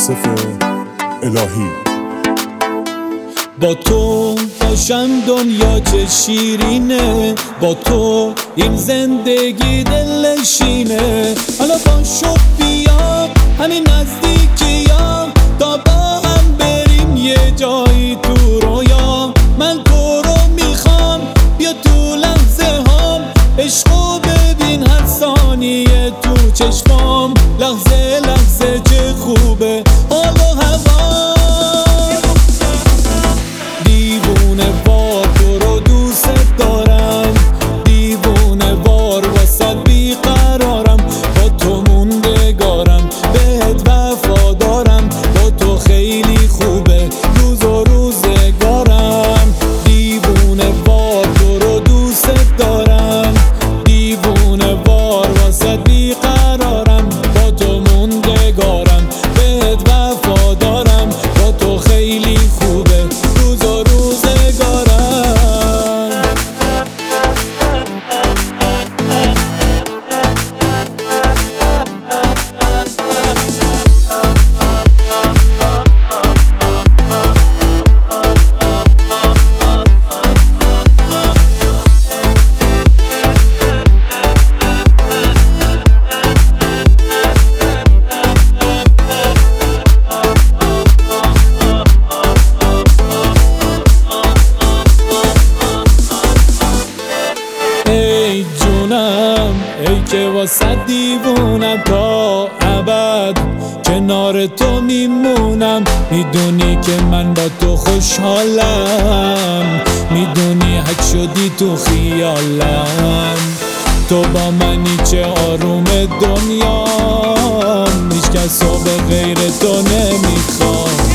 یوسف الهی. با تو باشم دنیا چه شیرینه، با تو این زندگی دلنشینه. حالا باشو بیا همین نزدیکی‌ها تا با هم بریم یه جایی تو رویا. من تو رو میخوام بیا تو لحظه هام، عشقو ببین هر ثانیه تو چشمام. لحظه لحظه چه خوبه حال و هوا، دیوونه وار تو رو دوست دارم، دیوونه وار واسه بیقرارم. با تو موندگارم بهت وفادارم، با تو خیلی خوبه روز و روزگارم. دیوونه وار تو رو دوست دارم، دیوونه وار واسه بیقرارم. با تو موندگارم بهت وفادارم، با تو خیلی خوبه روز و روزگارم. ای جونم ای که واسه دیوونم تا ابد کنار تو میمونم. میدونی که من با تو خوشحالم، میدونی حک شدی تو خیالم. تو با منی چه آروم دنیا، هیچ کس رو به غیر تو نمیخوام.